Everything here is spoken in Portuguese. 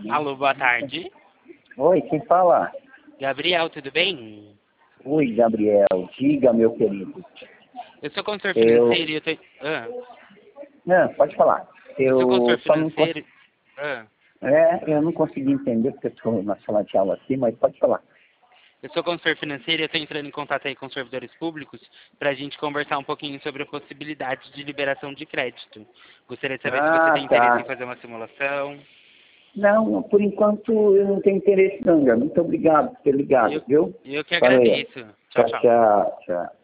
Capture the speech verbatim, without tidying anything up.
Alô, boa tarde. Oi, quem fala? Gabriel, tudo bem? Oi, Gabriel. Diga, meu querido. Eu sou consultor Eu... financeiro e eu tô... Ah, Não, pode falar. eu sou Eu consultor só não cons... financeiro... Ah, É, eu não consegui entender porque eu estou na sala de aula aqui, mas pode falar. eu sou consultor financeiro e eu tô entrando em contato aí com os servidores públicos para a gente conversar um pouquinho sobre a possibilidade de liberação de crédito. Gostaria de saber se você Ah, tem interesse em tá. fazer uma simulação. Não, por enquanto eu não tenho interesse não, Gabriel. Muito obrigado por ter ligado, Eu, viu? eu que Valeu. agradeço. Tchau, Tchau, tchau. tchau. Tchau.